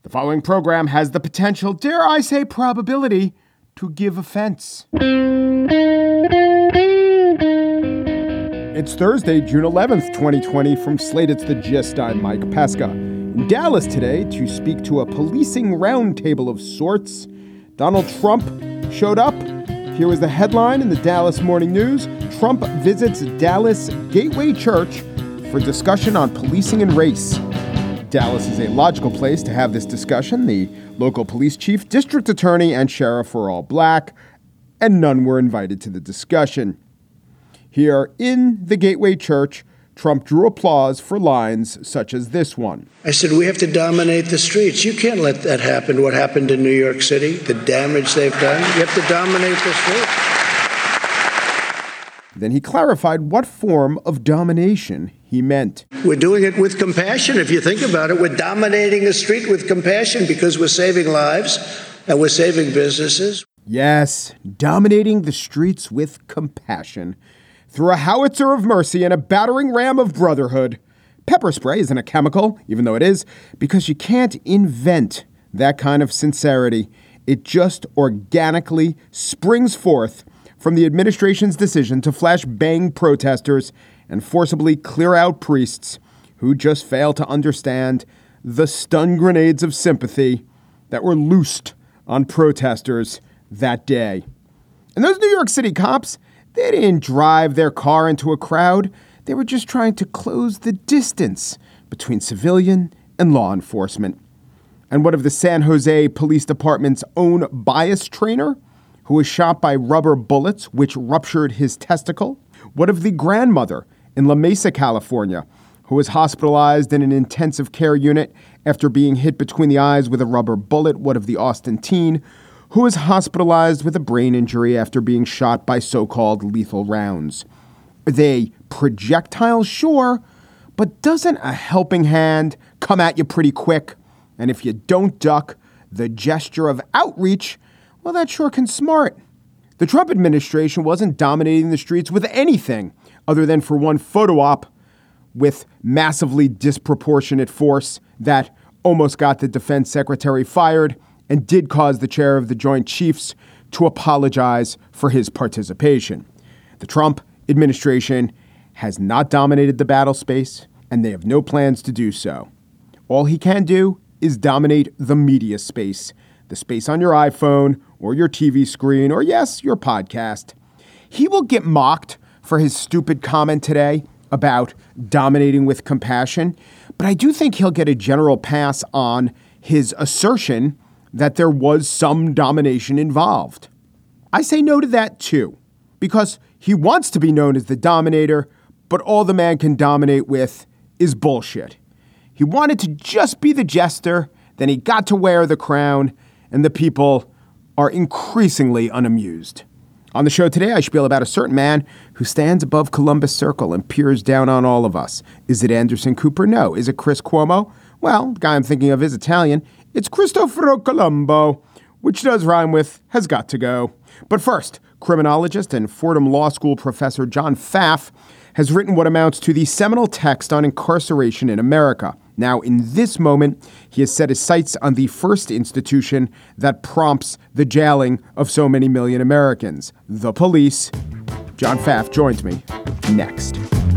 The following program has the potential, dare I say probability, to give offense. It's Thursday, June 11th, 2020. From Slate, it's The Gist. I'm Mike Pesca. In Dallas today to speak to a policing roundtable of sorts, Donald Trump showed up. Here was the headline in the Dallas Morning News. Trump visits Dallas Gateway Church for discussion on policing and race. Dallas is a logical place to have this discussion. The local police chief, district attorney, and sheriff were all black, and none were invited to the discussion. Here in the Gateway Church, Trump drew applause for lines such as this one. I said, we have to dominate the streets. You can't let that happen, what happened in New York City, the damage they've done. You have to dominate the streets. Then he clarified what form of domination he meant. We're doing it with compassion. If you think about it, we're dominating the street with compassion because we're saving lives and we're saving businesses. Yes, dominating the streets with compassion. Through a howitzer of mercy and a battering ram of brotherhood. Pepper spray isn't a chemical, even though it is, because you can't invent that kind of sincerity. It just organically springs forth from the administration's decision to flashbang protesters and forcibly clear out priests who just fail to understand the stun grenades of sympathy that were loosed on protesters that day. And those New York City cops, they didn't drive their car into a crowd. They were just trying to close the distance between civilian and law enforcement. And what of the San Jose Police Department's own bias trainer, who was shot by rubber bullets, which ruptured his testicle? What of the grandmother in La Mesa, California, who was hospitalized in an intensive care unit after being hit between the eyes with a rubber bullet? What of the Austin teen, who was hospitalized with a brain injury after being shot by so-called lethal rounds? Are they projectiles? Sure, but doesn't a helping hand come at you pretty quick? And if you don't duck, the gesture of outreach, well, that sure can smart. The Trump administration wasn't dominating the streets with anything other than for one photo op with massively disproportionate force that almost got the defense secretary fired and did cause the chair of the Joint Chiefs to apologize for his participation. The Trump administration has not dominated the battle space, and they have no plans to do so. All he can do is dominate the media space, the space on your iPhone or your TV screen or, yes, your podcast. He will get mocked for his stupid comment today about dominating with compassion, but I do think he'll get a general pass on his assertion that there was some domination involved. I say no to that, too, because he wants to be known as the dominator, but all the man can dominate with is bullshit. He wanted to just be the jester, then he got to wear the crown, and the people are increasingly unamused. On the show today, I spiel about a certain man who stands above Columbus Circle and peers down on all of us. Is it Anderson Cooper? No. Is it Chris Cuomo? Well, the guy I'm thinking of is Italian. It's Cristoforo Colombo, which does rhyme with has got to go. But first, criminologist and Fordham Law School professor John Pfaff has written what amounts to the seminal text on incarceration in America. Now, in this moment, he has set his sights on the first institution that prompts the jailing of so many million Americans, the police. John Pfaff joins me next.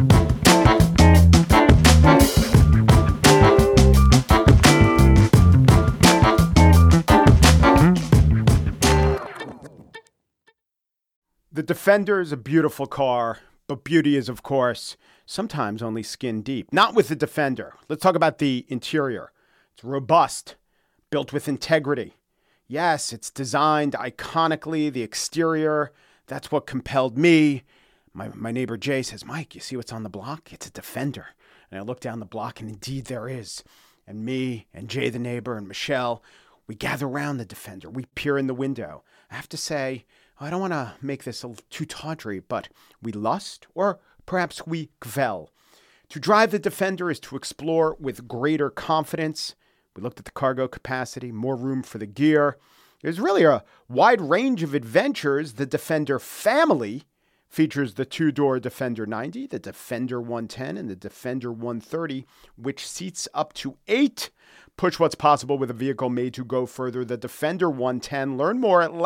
The Defender is a beautiful car, but beauty is, of course, sometimes only skin deep. Not with the Defender. Let's talk about the interior. It's robust, built with integrity. Yes, it's designed iconically. The exterior, that's what compelled me. My neighbor Jay says, Mike, you see what's on the block? It's a Defender. And I look down the block, and indeed there is. And me and Jay, the neighbor, and Michelle, we gather around the Defender. We peer in the window. I have to say, I don't want to make this too tawdry, but we lust, or perhaps we kvel. To drive the Defender is to explore with greater confidence. We looked at the cargo capacity, more room for the gear. There's really a wide range of adventures the Defender family Features the two-door Defender 90, the Defender 110, and the Defender 130, which seats up to 8. Push what's possible with a vehicle made to go further. The Defender 110. Learn more at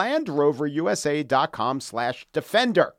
LandRoverUSA.com/Defender.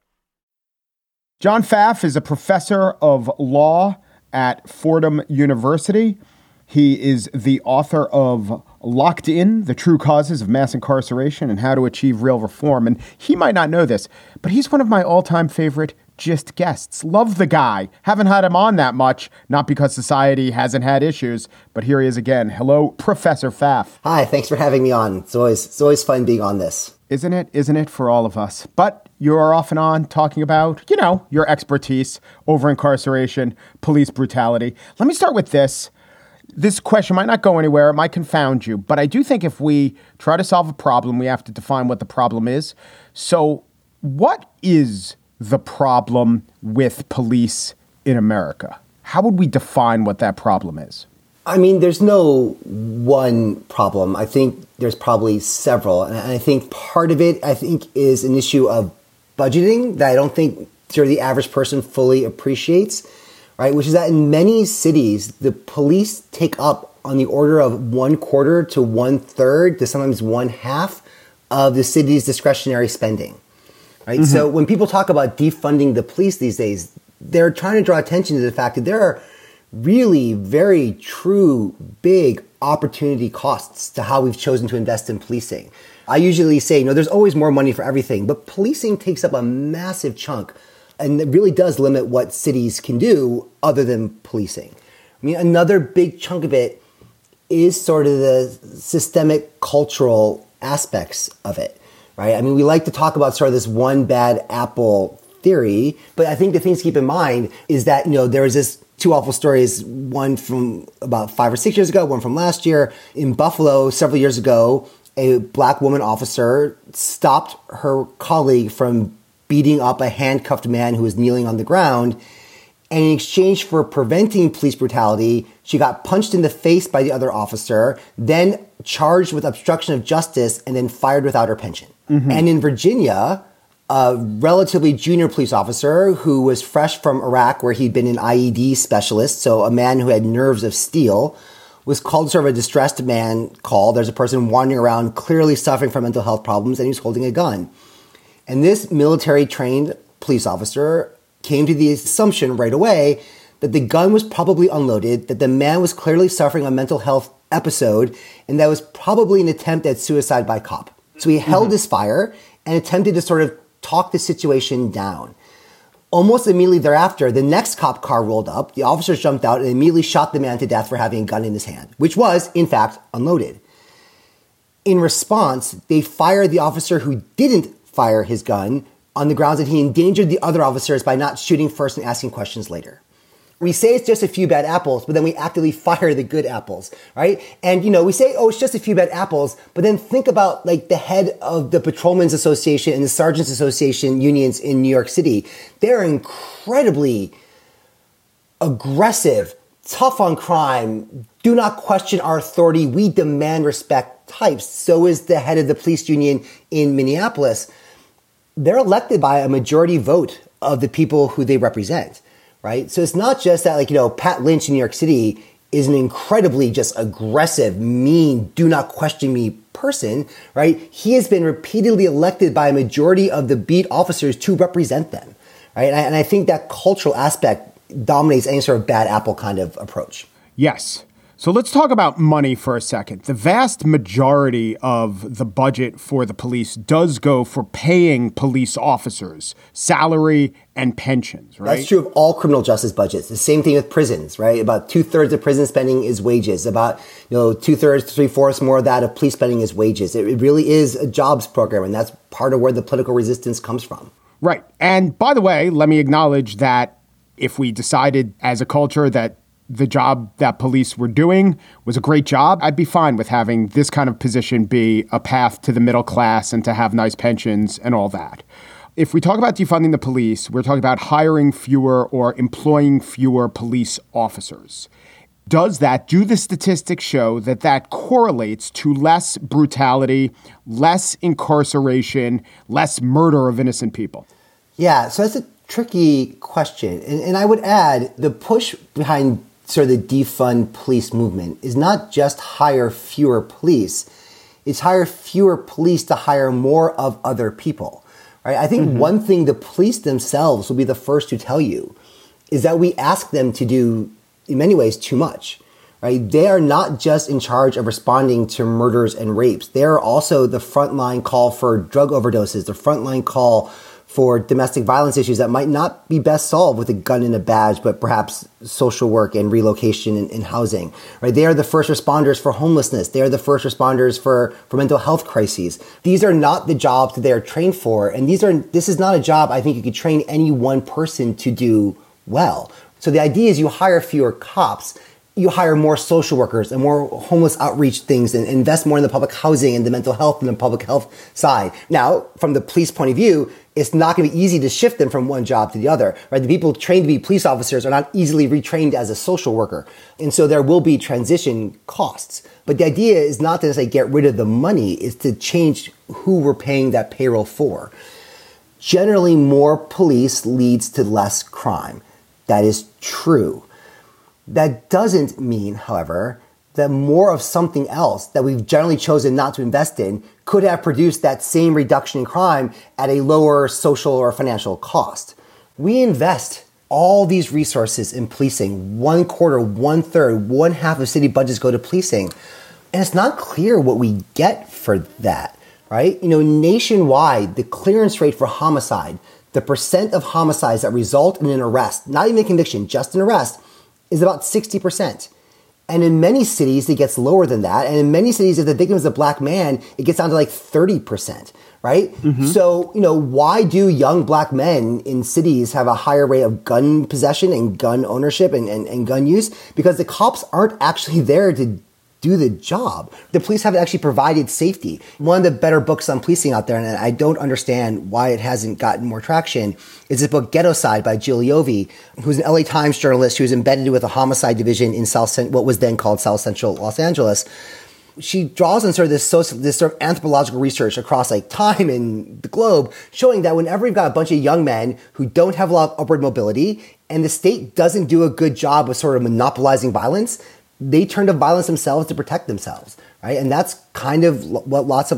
John Pfaff is a professor of law at Fordham University. He is the author of Locked In, The True Causes of Mass Incarceration and How to Achieve Real Reform. And he might not know this, but he's one of my all-time favorite Gist guests. Love the guy. Haven't had him on that much, not because society hasn't had issues, but here he is again. Hello, Professor Pfaff. Hi, thanks for having me on. It's always fun being on this. Isn't it? Isn't it for all of us? But you're off and on talking about, your expertise over incarceration, police brutality. Let me start with this. This question might not go anywhere. It might confound you. But I do think if we try to solve a problem, we have to define what the problem is. So what is the problem with police in America? How would we define what that problem is? I mean, there's no one problem. I think there's probably several. And I think part of it, is an issue of budgeting that I don't think the average person fully appreciates, right? Which is that in many cities, the police take up on the order of 1/4 to 1/3 to sometimes 1/2 of the city's discretionary spending. Right. Mm-hmm. So when people talk about defunding the police these days, they're trying to draw attention to the fact that there are really very true big opportunity costs to how we've chosen to invest in policing. I usually say, there's always more money for everything, but policing takes up a massive chunk and it really does limit what cities can do other than policing. I mean, another big chunk of it is sort of the systemic cultural aspects of it. Right? I mean, we like to talk about sort of this one bad apple theory, but I think the things to keep in mind is that, there was this two awful stories, one from about 5 or 6 years ago, one from last year. In Buffalo, several years ago, a black woman officer stopped her colleague from beating up a handcuffed man who was kneeling on the ground. And in exchange for preventing police brutality, she got punched in the face by the other officer, then charged with obstruction of justice, and then fired without her pension. Mm-hmm. And in Virginia, a relatively junior police officer who was fresh from Iraq, where he'd been an IED specialist, so a man who had nerves of steel, was called sort of a distressed man call. There's a person wandering around clearly suffering from mental health problems, and he was holding a gun. And this military-trained police officer came to the assumption right away that the gun was probably unloaded, that the man was clearly suffering a mental health episode, and that was probably an attempt at suicide by cop. So he held his fire and attempted to sort of talk the situation down. Almost immediately thereafter, the next cop car rolled up, the officers jumped out and immediately shot the man to death for having a gun in his hand, which was, in fact, unloaded. In response, they fired the officer who didn't fire his gun on the grounds that he endangered the other officers by not shooting first and asking questions later. We say it's just a few bad apples, but then we actively fire the good apples, right? And, we say, it's just a few bad apples, but then think about the head of the Patrolmen's Association and the Sergeants Association unions in New York City. They're incredibly aggressive, tough on crime, do not question our authority, we demand respect types. So is the head of the police union in Minneapolis. They're elected by a majority vote of the people who they represent. Right. So it's not just that, Pat Lynch in New York City is an incredibly just aggressive, mean, do not question me person. Right. He has been repeatedly elected by a majority of the beat officers to represent them. Right. And I think that cultural aspect dominates any sort of bad apple kind of approach. Yes. So let's talk about money for a second. The vast majority of the budget for the police does go for paying police officers, salary and pensions, right? That's true of all criminal justice budgets. The same thing with prisons, right? About 2/3 of prison spending is wages. About 2/3, 3/4 more of that of police spending is wages. It really is a jobs program, and that's part of where the political resistance comes from. Right. And by the way, let me acknowledge that if we decided as a culture that the job that police were doing was a great job, I'd be fine with having this kind of position be a path to the middle class and to have nice pensions and all that. If we talk about defunding the police, we're talking about hiring fewer or employing fewer police officers. Do the statistics show that correlates to less brutality, less incarceration, less murder of innocent people? Yeah, so that's a tricky question. And I would add the push behind sort of the defund police movement is not just hire fewer police. It's hire fewer police to hire more of other people, right? I think one thing the police themselves will be the first to tell you is that we ask them to do, in many ways, too much, right? They are not just in charge of responding to murders and rapes. They are also the frontline call for drug overdoses, the frontline call for domestic violence issues that might not be best solved with a gun and a badge, but perhaps social work and relocation and housing, right? They are the first responders for homelessness. They are the first responders for mental health crises. These are not the jobs that they are trained for. And this is not a job I think you could train any one person to do well. So the idea is you hire fewer cops, you hire more social workers and more homeless outreach things and invest more in the public housing and the mental health and the public health side. Now, from the police point of view, it's not going to be easy to shift them from one job to the other, right? The people trained to be police officers are not easily retrained as a social worker. And so there will be transition costs. But the idea is not to say get rid of the money, it's to change who we're paying that payroll for. Generally, more police leads to less crime. That is true. That doesn't mean, however, that more of something else that we've generally chosen not to invest in could have produced that same reduction in crime at a lower social or financial cost. We invest all these resources in policing. 1/4, 1/3, 1/2 of city budgets go to policing. And it's not clear what we get for that, right? Nationwide, the clearance rate for homicide, the percent of homicides that result in an arrest, not even a conviction, just an arrest, is about 60%. And in many cities, it gets lower than that. And in many cities, if the victim is a black man, it gets down to like 30%, right? So, why do young black men in cities have a higher rate of gun possession and gun ownership and gun use? Because the cops aren't actually there to do the job. The police haven't actually provided safety. One of the better books on policing out there, and I don't understand why it hasn't gotten more traction, is this book Ghettoside by Jill Iovine, who's an LA Times journalist who was embedded with a homicide division in what was then called South Central Los Angeles. She draws on sort of this sort of anthropological research across like time and the globe, showing that whenever you've got a bunch of young men who don't have a lot of upward mobility and the state doesn't do a good job of sort of monopolizing violence, they turn to violence themselves to protect themselves, right? And that's kind of what lots of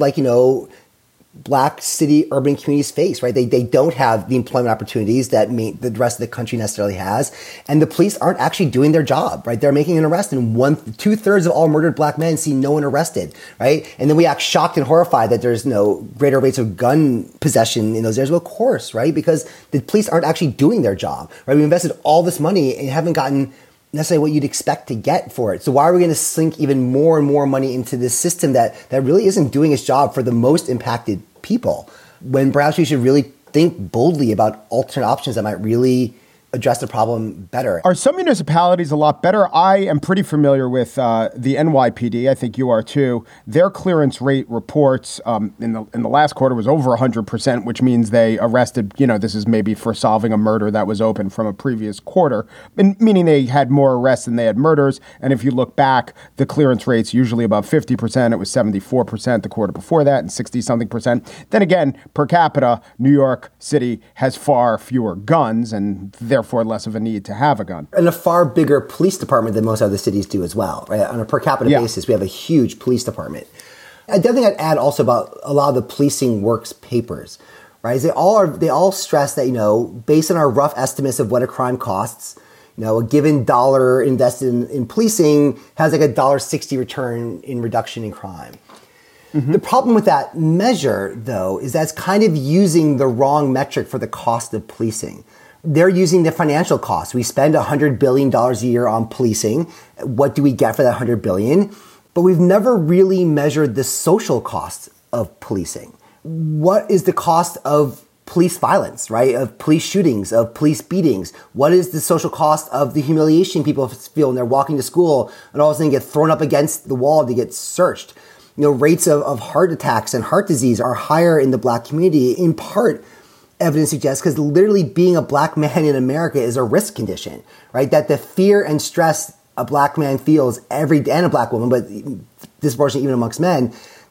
black city urban communities face, right? They don't have the employment opportunities that the rest of the country necessarily has. And the police aren't actually doing their job, right? They're making an arrest and 2/3 of all murdered black men see no one arrested, right? And then we act shocked and horrified that there's no greater rates of gun possession in those areas. Well, of course, right? Because the police aren't actually doing their job, right? We invested all this money and haven't gotten necessarily what you'd expect to get for it. So why are we going to sink even more and more money into this system that really isn't doing its job for the most impacted people, when perhaps we should really think boldly about alternate options that might really address the problem better? Are some municipalities a lot better? I am pretty familiar with the NYPD. I think you are too. Their clearance rate reports in the last quarter was over 100%, which means they arrested, this is maybe for solving a murder that was open from a previous quarter, meaning they had more arrests than they had murders. And if you look back, the clearance rate's usually about 50%. It was 74% the quarter before that and 60-something%. Then again, per capita, New York City has far fewer guns and therefore less of a need to have a gun. And a far bigger police department than most other cities do as well, right? On a per capita basis, we have a huge police department. The other thing I'd add also about a lot of the policing works papers, right, is they all stress that, based on our rough estimates of what a crime costs, a given dollar invested in policing has like a $1.60 return in reduction in crime. The problem with that measure, though, is that's kind of using the wrong metric for the cost of policing. They're using the financial cost. We spend $100 billion a year on policing. What do we get for that $100 billion? But we've never really measured the social cost of policing. What is the cost of police violence, right? Of police shootings, of police beatings? What is the social cost of the humiliation people feel when they're walking to school and all of a sudden get thrown up against the wall to get searched? Rates of heart attacks and heart disease are higher in the black community, in part, evidence suggests, because literally being a black man in America is a risk condition, right? That the fear and stress a black man feels every day, and a black woman, but disproportionately even amongst men,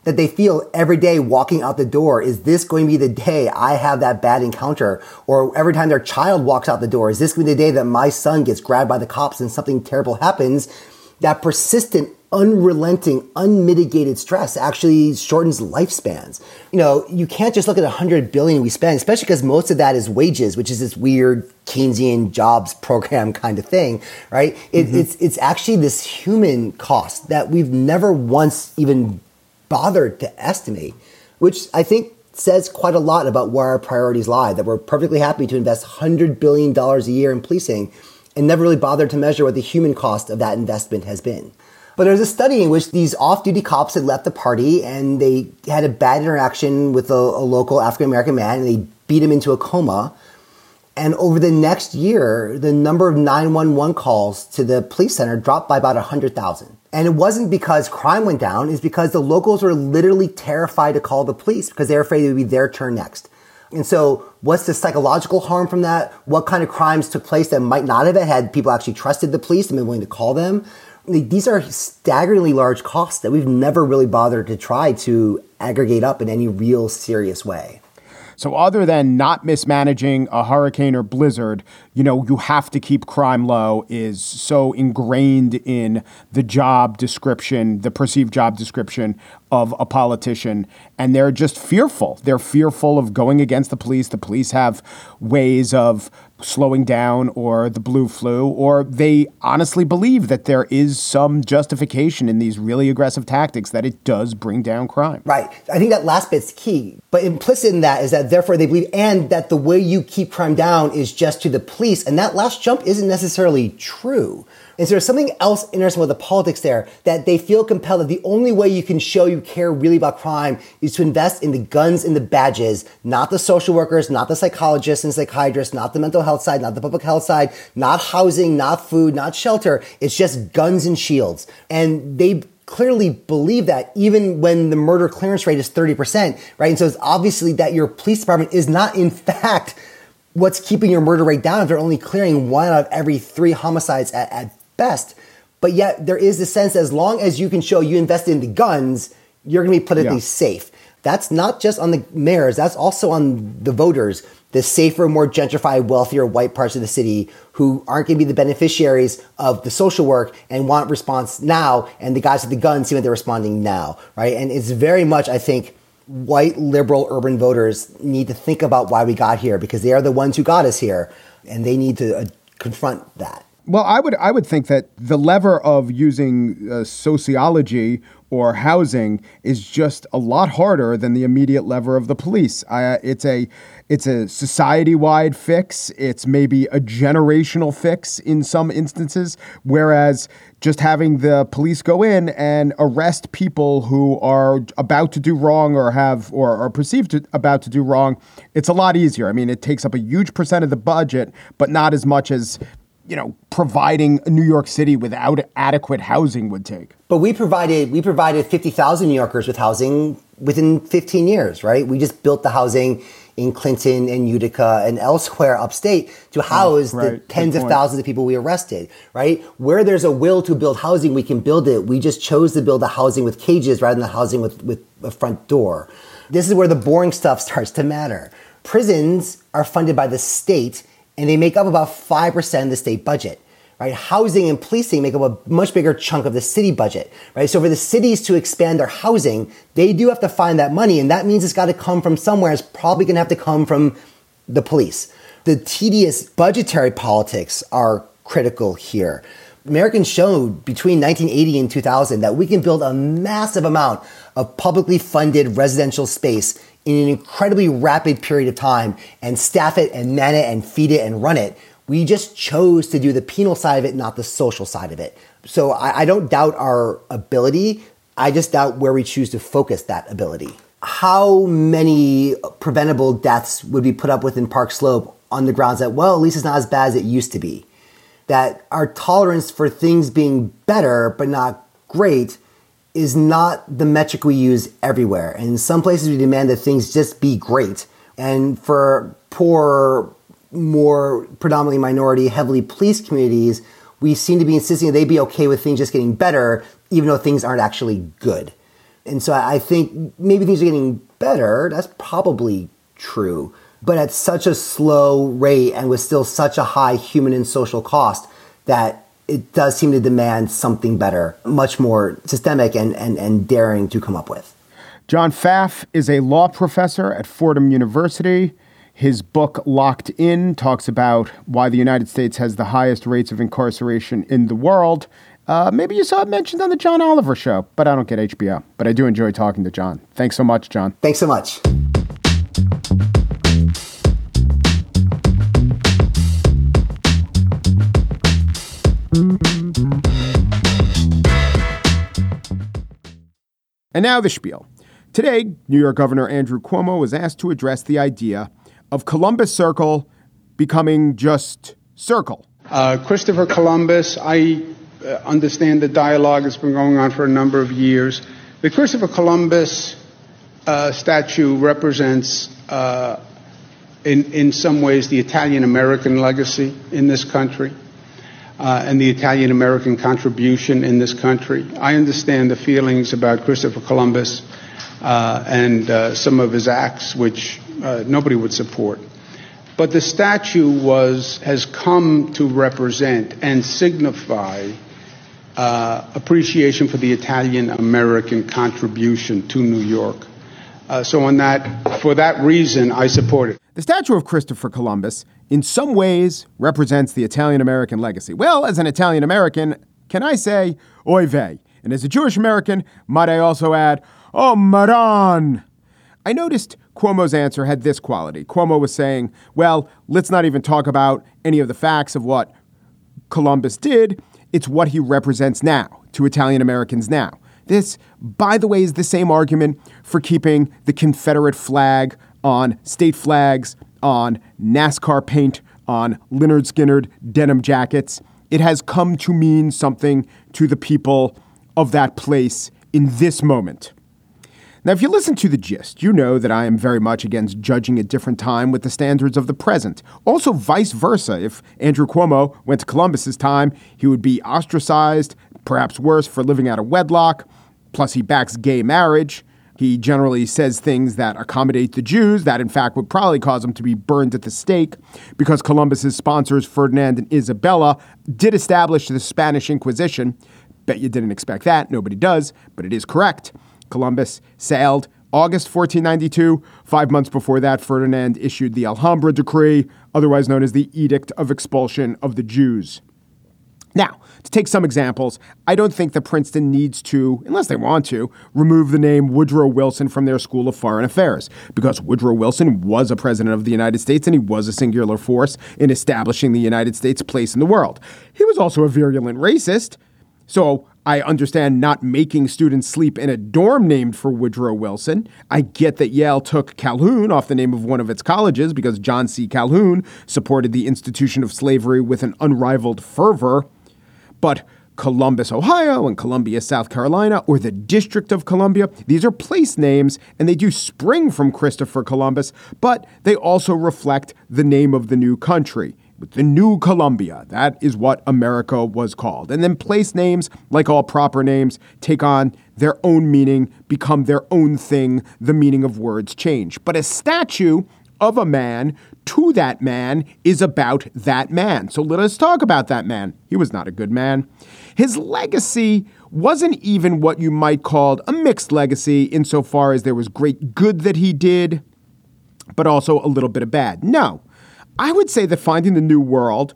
that they feel every day walking out the door. Is this going to be the day I have that bad encounter? Or every time their child walks out the door, is this going to be the day that my son gets grabbed by the cops and something terrible happens? That persistent, unrelenting, unmitigated stress actually shortens lifespans. You can't just look at $100 billion we spend, especially because most of that is wages, which is this weird Keynesian jobs program kind of thing, right? It's actually this human cost that we've never once even bothered to estimate, which I think says quite a lot about where our priorities lie, that we're perfectly happy to invest $100 billion a year in policing and never really bothered to measure what the human cost of that investment has been. But there was a study in which these off-duty cops had left the party and they had a bad interaction with a local African-American man and they beat him into a coma. And over the next year, the number of 911 calls to the police center dropped by about 100,000. And it wasn't because crime went down, it's because the locals were literally terrified to call the police because they were afraid it would be their turn next. And so what's the psychological harm from that? What kind of crimes took place that might not have had people actually trusted the police and been willing to call them? These are staggeringly large costs that we've never really bothered to try to aggregate up in any real serious way. So other than not mismanaging a hurricane or blizzard, you have to keep crime low is so ingrained in the job description, the perceived job description of a politician. And they're just fearful. They're fearful of going against the police. The police have ways of slowing down or the blue flu, or they honestly believe that there is some justification in these really aggressive tactics, that it does bring down crime. Right. I think that last bit's key. But implicit in that is that therefore they believe, and that the way you keep crime down is just to the police. And that last jump isn't necessarily true. And so there's something else interesting with the politics there, that they feel compelled that the only way you can show you care really about crime is to invest in the guns and the badges, not the social workers, not the psychologists and psychiatrists, not the mental health side, not the public health side, not housing, not food, not shelter. It's just guns and shields. And they clearly believe that even when the murder clearance rate is 30%, right? And so it's obviously that your police department is not in fact what's keeping your murder rate down if they're only clearing 1 out of every 3 homicides at best. But yet there is the sense that as long as you can show you invested in the guns, you're going to be politically safe. That's not just on the mayors. That's also on the voters, the safer, more gentrified, wealthier white parts of the city who aren't going to be the beneficiaries of the social work and want response now. And the guys with the guns seem like they're responding now, right? And it's very much, I think, white liberal urban voters need to think about why we got here, because they are the ones who got us here and they need to confront that. Well, I would think that the lever of using sociology or housing is just a lot harder than the immediate lever of the police. It's a society-wide fix. It's maybe a generational fix in some instances, whereas just having the police go in and arrest people who are about to do wrong or are perceived to about to do wrong, it's a lot easier. I mean, it takes up a huge percent of the budget, but not as much as providing New York City without adequate housing would take. But we provided 50,000 New Yorkers with housing within 15 years, right? We just built the housing in Clinton and Utica and elsewhere upstate to house the tens of thousands of people we arrested, right? Where there's a will to build housing, we can build it. We just chose to build the housing with cages rather than the housing with a front door. This is where the boring stuff starts to matter. Prisons are funded by the state, and they make up about 5% of the state budget, right? Housing and policing make up a much bigger chunk of the city budget, right? So for the cities to expand their housing, they do have to find that money, and that means it's got to come from somewhere. It's probably going to have to come from the police. The tedious budgetary politics are critical here. Americans showed between 1980 and 2000 that we can build a massive amount of publicly funded residential space in an incredibly rapid period of time and staff it and man it and feed it and run it. We just chose to do the penal side of it, not the social side of it. So I don't doubt our ability. I just doubt where we choose to focus that ability. How many preventable deaths would be put up with in Park Slope on the grounds that, well, at least it's not as bad as it used to be? That our tolerance for things being better but not great is not the metric we use everywhere. And in some places we demand that things just be great. And for poor, more predominantly minority, heavily policed communities, we seem to be insisting that they be okay with things just getting better, even though things aren't actually good. And so I think maybe things are getting better. That's probably true. But at such a slow rate and with still such a high human and social cost that it does seem to demand something better, much more systemic and daring to come up with. John Pfaff is a law professor at Fordham University. His book, Locked In, talks about why the United States has the highest rates of incarceration in the world. Maybe you saw it mentioned on the John Oliver show, but I don't get HBO. But I do enjoy talking to John. Thanks so much, John. Thanks so much. And now the spiel. Today, New York Governor Andrew Cuomo was asked to address the idea of Columbus Circle becoming just Circle. Christopher Columbus, I understand the dialogue has been going on for a number of years. The Christopher Columbus statue represents, in some ways, the Italian-American legacy in this country. And the Italian-American contribution in this country. I understand the feelings about Christopher Columbus and some of his acts, which nobody would support. But the statue has come to represent and signify appreciation for the Italian-American contribution to New York. So for that reason, I support it. The statue of Christopher Columbus, in some ways, represents the Italian-American legacy. Well, as an Italian-American, can I say, oy vey? And as a Jewish American, might I also add, oh, Maran. I noticed Cuomo's answer had this quality. Cuomo was saying, well, let's not even talk about any of the facts of what Columbus did. It's what he represents now to Italian-Americans now. This, by the way, is the same argument for keeping the Confederate flag on state flags, on NASCAR paint, on Lynyrd Skynyrd denim jackets. It has come to mean something to the people of that place in this moment. Now, if you listen to The Gist, you know that I am very much against judging a different time with the standards of the present. Also, vice versa. If Andrew Cuomo went to Columbus's time, he would be ostracized, perhaps worse, for living out of wedlock. Plus, he backs gay marriage. He generally says things that accommodate the Jews that, in fact, would probably cause him to be burned at the stake because Columbus's sponsors, Ferdinand and Isabella, did establish the Spanish Inquisition. Bet you didn't expect that. Nobody does, but it is correct. Columbus sailed August 1492. 5 months before that, Ferdinand issued the Alhambra Decree, otherwise known as the Edict of Expulsion of the Jews. Now, to take some examples, I don't think that Princeton needs to, unless they want to, remove the name Woodrow Wilson from their School of Foreign Affairs, because Woodrow Wilson was a president of the United States and he was a singular force in establishing the United States' place in the world. He was also a virulent racist, so I understand not making students sleep in a dorm named for Woodrow Wilson. I get that Yale took Calhoun off the name of one of its colleges because John C. Calhoun supported the institution of slavery with an unrivaled fervor. But Columbus, Ohio, and Columbia, South Carolina, or the District of Columbia, these are place names, and they do spring from Christopher Columbus, but they also reflect the name of the new country. With the New Columbia, that is what America was called. And then place names, like all proper names, take on their own meaning, become their own thing. The meaning of words change. But a statue of a man to that man is about that man. So let us talk about that man. He was not a good man. His legacy wasn't even what you might call a mixed legacy insofar as there was great good that he did, but also a little bit of bad. No, I would say that finding the New World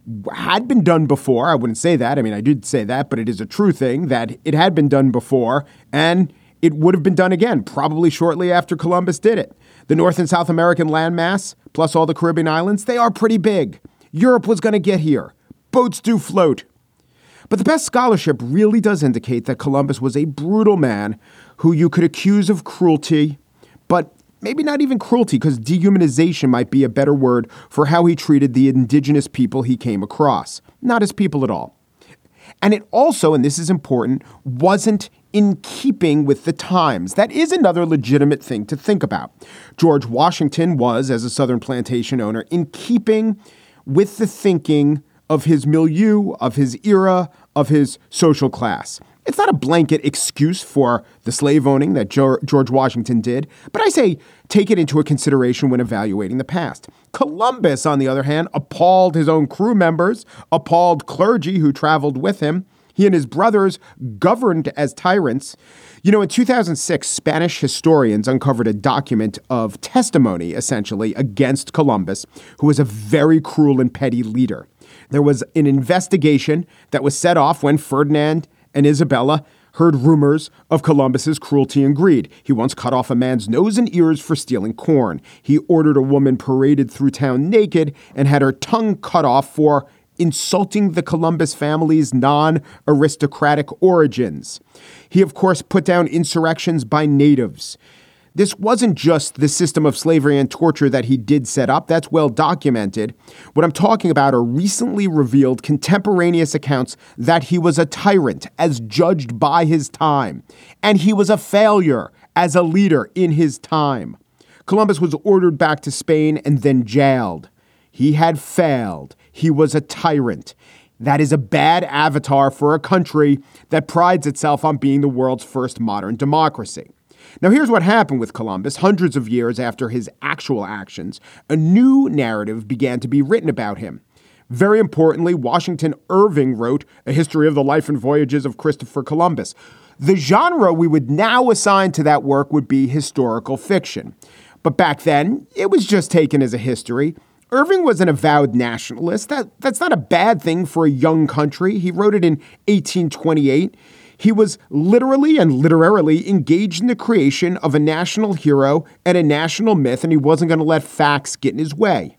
had been done before. I wouldn't say that. I mean, I did say that, but it is a true thing that it had been done before, and it would have been done again, probably shortly after Columbus did it. The North and South American landmass, plus all the Caribbean islands, they are pretty big. Europe was going to get here. Boats do float. But the best scholarship really does indicate that Columbus was a brutal man who you could accuse of cruelty, but maybe not even cruelty, because dehumanization might be a better word for how he treated the indigenous people he came across. Not as people at all. And it also, and this is important, wasn't in keeping with the times. That is another legitimate thing to think about. George Washington was, as a Southern plantation owner, in keeping with the thinking of his milieu, of his era, of his social class. It's not a blanket excuse for the slave owning that George Washington did, but I say take it into a consideration when evaluating the past. Columbus, on the other hand, appalled his own crew members, appalled clergy who traveled with him. He and his brothers governed as tyrants. In 2006, Spanish historians uncovered a document of testimony, essentially, against Columbus, who was a very cruel and petty leader. There was an investigation that was set off when Ferdinand and Isabella heard rumors of Columbus's cruelty and greed. He once cut off a man's nose and ears for stealing corn. He ordered a woman paraded through town naked and had her tongue cut off for insulting the Columbus family's non-aristocratic origins. He, of course, put down insurrections by natives. This wasn't just the system of slavery and torture that he did set up. That's well documented. What I'm talking about are recently revealed contemporaneous accounts that he was a tyrant as judged by his time, and he was a failure as a leader in his time. Columbus was ordered back to Spain and then jailed. He had failed. He was a tyrant. That is a bad avatar for a country that prides itself on being the world's first modern democracy. Now, here's what happened with Columbus. Hundreds of years after his actual actions, a new narrative began to be written about him. Very importantly, Washington Irving wrote A History of the Life and Voyages of Christopher Columbus. The genre we would now assign to that work would be historical fiction. But back then, it was just taken as a history. Irving was an avowed nationalist. That's not a bad thing for a young country. He wrote it in 1828. He was literally and literarily engaged in the creation of a national hero and a national myth, and he wasn't going to let facts get in his way.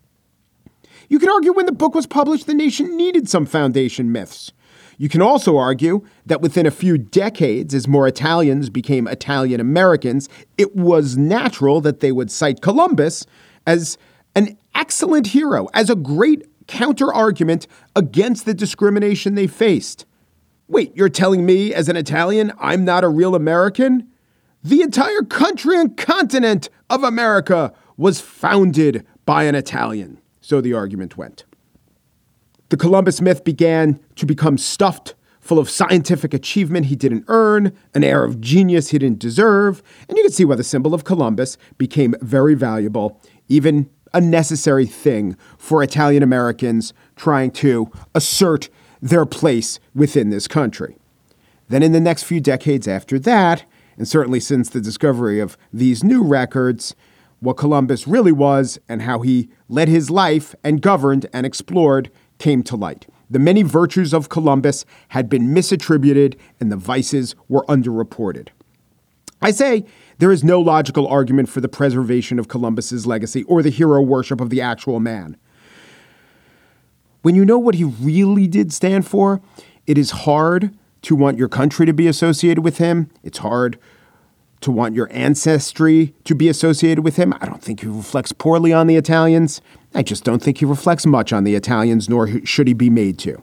You can argue when the book was published, the nation needed some foundation myths. You can also argue that within a few decades, as more Italians became Italian Americans, it was natural that they would cite Columbus as an excellent hero, as a great counter-argument against the discrimination they faced. Wait, you're telling me as an Italian, I'm not a real American? The entire country and continent of America was founded by an Italian. So the argument went. The Columbus myth began to become stuffed, full of scientific achievement he didn't earn, an air of genius he didn't deserve, and you can see why the symbol of Columbus became very valuable, even a necessary thing for Italian Americans trying to assert their place within this country. Then in the next few decades after that, and certainly since the discovery of these new records, what Columbus really was and how he led his life and governed and explored came to light. The many virtues of Columbus had been misattributed and the vices were underreported. I say there is no logical argument for the preservation of Columbus's legacy or the hero worship of the actual man. When you know what he really did stand for, it is hard to want your country to be associated with him. It's hard to want your ancestry to be associated with him. I don't think he reflects poorly on the Italians. I just don't think he reflects much on the Italians, nor should he be made to.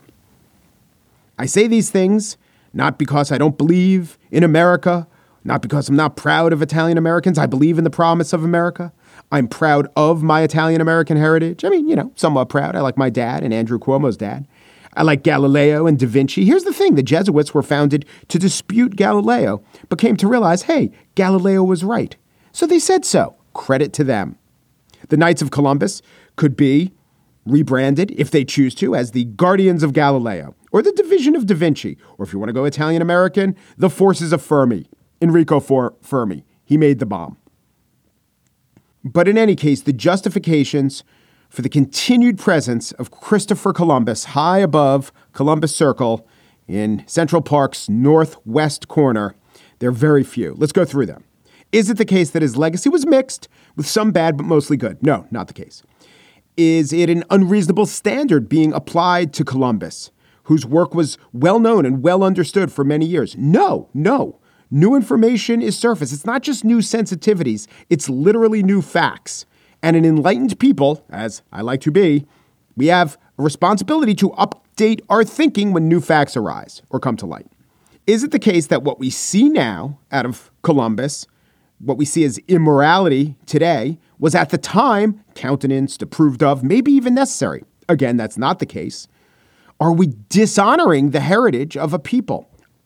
I say these things not because I don't believe in America, not because I'm not proud of Italian Americans. I believe in the promise of America. I'm proud of my Italian American heritage. I mean, somewhat proud. I like my dad and Andrew Cuomo's dad. I like Galileo and Da Vinci. Here's the thing. The Jesuits were founded to dispute Galileo, but came to realize, hey, Galileo was right. So they said so. Credit to them. The Knights of Columbus could be rebranded, if they choose to, as the Guardians of Galileo, or the Division of Da Vinci, or if you want to go Italian American, the Forces of Fermi. Enrico Fermi. He made the bomb. But in any case, the justifications for the continued presence of Christopher Columbus high above Columbus Circle in Central Park's northwest corner, they're very few. Let's go through them. Is it the case that his legacy was mixed, with some bad but mostly good? No, not the case. Is it an unreasonable standard being applied to Columbus, whose work was well known and well understood for many years? No. New information is surfaced. It's not just new sensitivities. It's literally new facts. And an enlightened people, as I like to be, we have a responsibility to update our thinking when new facts arise or come to light. Is it the case that what we see now out of Columbus, what we see as immorality today, was at the time countenanced, approved of, maybe even necessary? Again, that's not the case. Are we dishonoring the heritage of a people?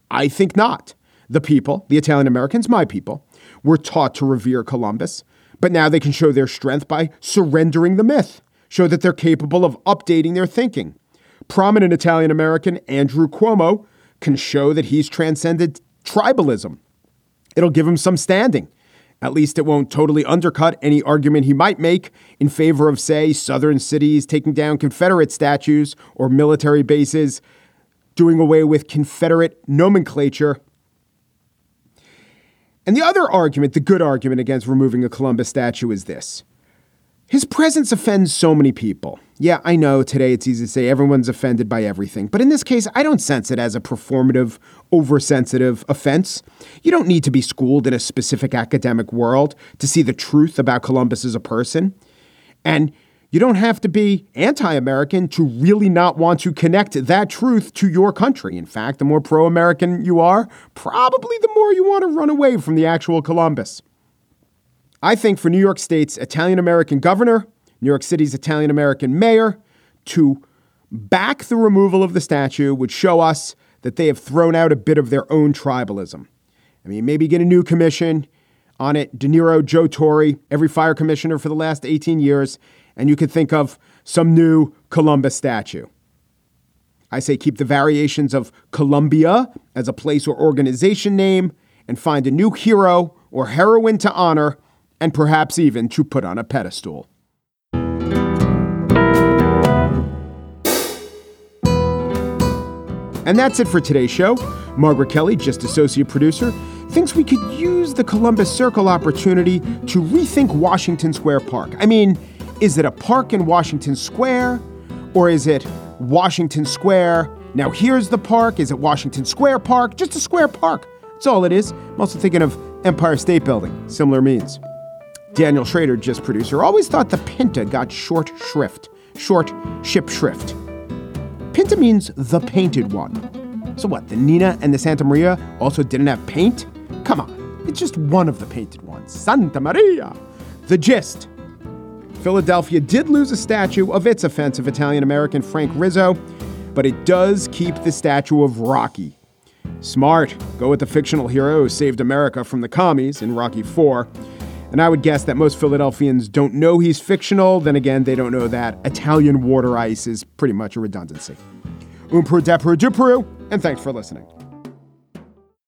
I think not. The people, the Italian Americans, my people, were taught to revere Columbus, but now they can show their strength by surrendering the myth, show that they're capable of updating their thinking. Prominent Italian American Andrew Cuomo can show that he's transcended tribalism. It'll give him some standing. At least it won't totally undercut any argument he might make in favor of, say, southern cities taking down Confederate statues or military bases, doing away with Confederate nomenclature. And the other argument, the good argument against removing a Columbus statue is this. His presence offends so many people. Yeah, I know today it's easy to say everyone's offended by everything, but in this case, I don't sense it as a performative, oversensitive offense. You don't need to be schooled in a specific academic world to see the truth about Columbus as a person. And you don't have to be anti-American to really not want to connect that truth to your country. In fact, the more pro-American you are, probably the more you want to run away from the actual Columbus. I think for New York State's Italian-American governor, New York City's Italian-American mayor, to back the removal of the statue would show us that they have thrown out a bit of their own tribalism. I mean, maybe get a new commission on it, De Niro, Joe Torre, every fire commissioner for the last 18 years, and you could think of some new Columbus statue. I say keep the variations of Columbia as a place or organization name and find a new hero or heroine to honor and perhaps even to put on a pedestal. And that's it for today's show. Margaret Kelly, just associate producer, thinks we could use the Columbus Circle opportunity to rethink Washington Square Park. I mean, is it a park in Washington Square? Or is it Washington Square? Now here's the park. Is it Washington Square Park? Just a square park. That's all it is. I'm also thinking of Empire State Building. Similar means. Daniel Schrader, just producer, always thought the Pinta got short shrift. Short ship shrift. Pinta means the painted one. So what, the Nina and the Santa Maria also didn't have paint? Come on, it's just one of the painted ones. Santa Maria. The gist. Philadelphia did lose a statue of its offensive Italian-American Frank Rizzo, but it does keep the statue of Rocky. Smart. Go with the fictional hero who saved America from the commies in Rocky IV. And I would guess that most Philadelphians don't know he's fictional. Then again, they don't know that Italian water ice is pretty much a redundancy. Peru, and thanks for listening.